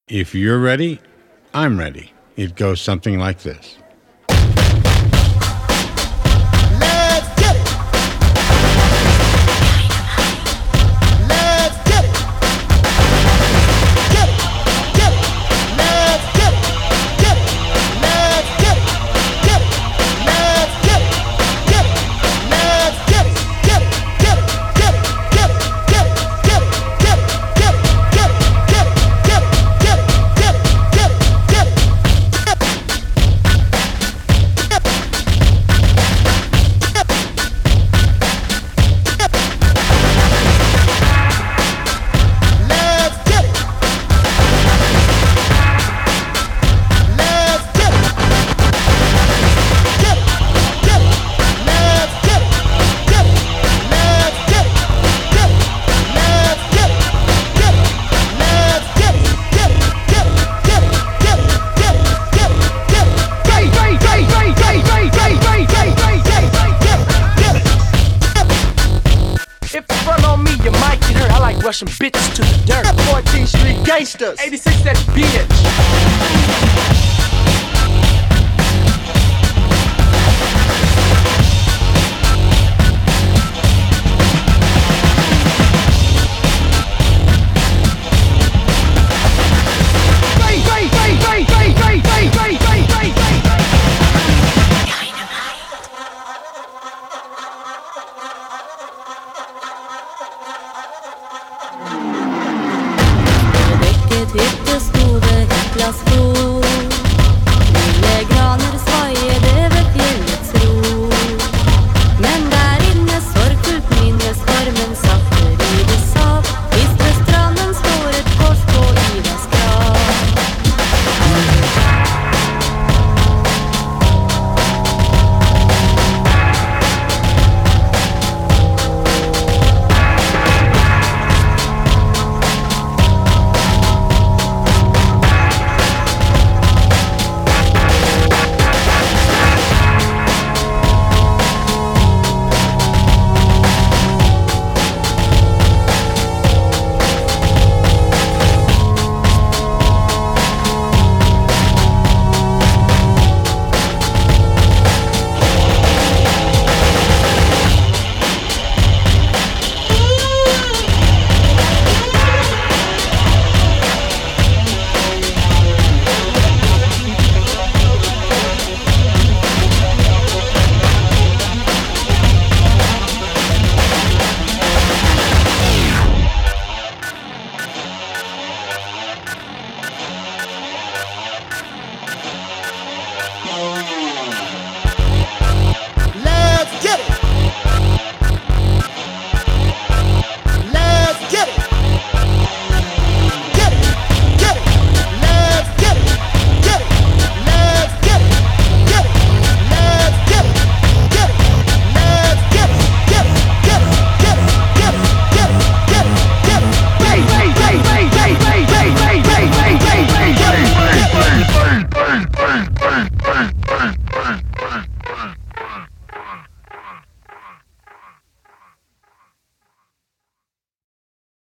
If you're ready, I'm ready. It goes something like this. Let's get it. Let's get it. Get it. Get it. Let's get it. Get it. Let's get it. Get it. Let's get it. Get it. Let's get it. Get it. Get it. Get it. Get it. Get it. Get it. Get it. Get it. Get it. Get it. Get it. Get it. Get it. Get it. Get it. Let's get it. Let's get it. Get it. Get it. Let's get it. Get it. Let's get it. Get it. Let's get it. Get it. Let's get it. Get it. Get it. Get it. Get it. Get it. Get it. Get it. If you front on me, you might get hurt. I like rushing bitches to the dirt. 14th Street Gangsters. 86 that bitch. Make it hit the